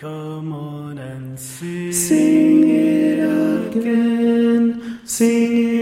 Come on and sing. Sing it again, sing